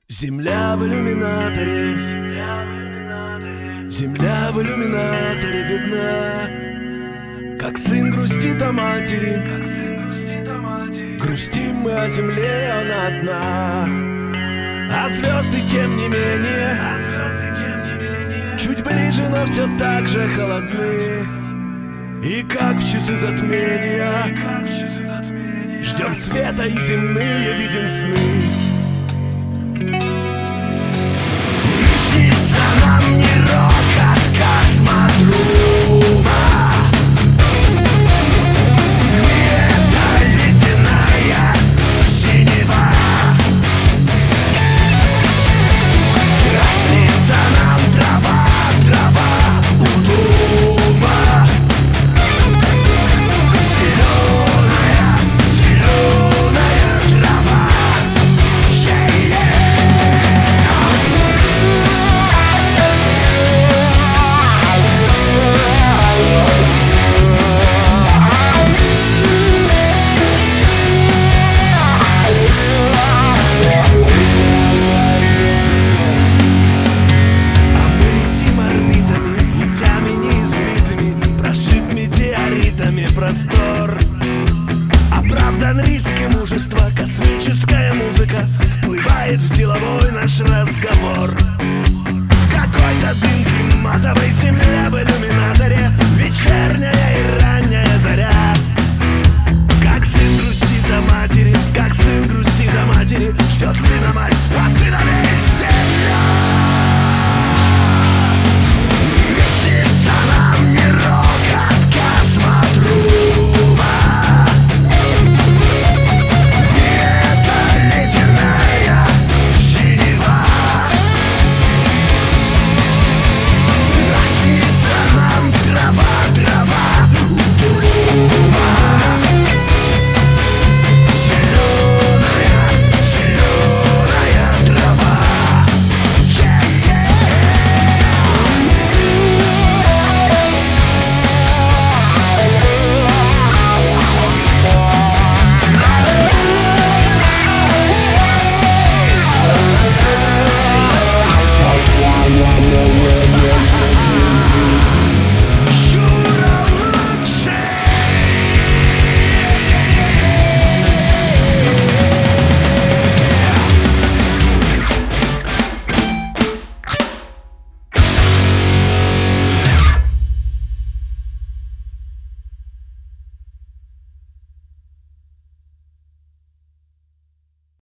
Земля в иллюминаторе, земля в иллюминаторе видна, как сын грустит о матери. Грустим мы о земле, она одна, а звезды тем не менее чуть ближе, но все так же холодны. И как в часы затмения ждем света и земные видим сны. Снится нам не рокот космодрума, не эта ледяная синева. Снится нам трава, трава у дома, зеленая, зеленая трава. Простор оправдан риск и мужество. Космическая музыка вплывает в деловой наш разговор.